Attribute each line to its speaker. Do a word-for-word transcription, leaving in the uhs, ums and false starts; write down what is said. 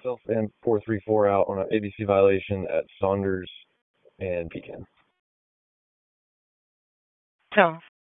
Speaker 1: myself and four three four out on an A B C violation at Saunders and Pecan.
Speaker 2: So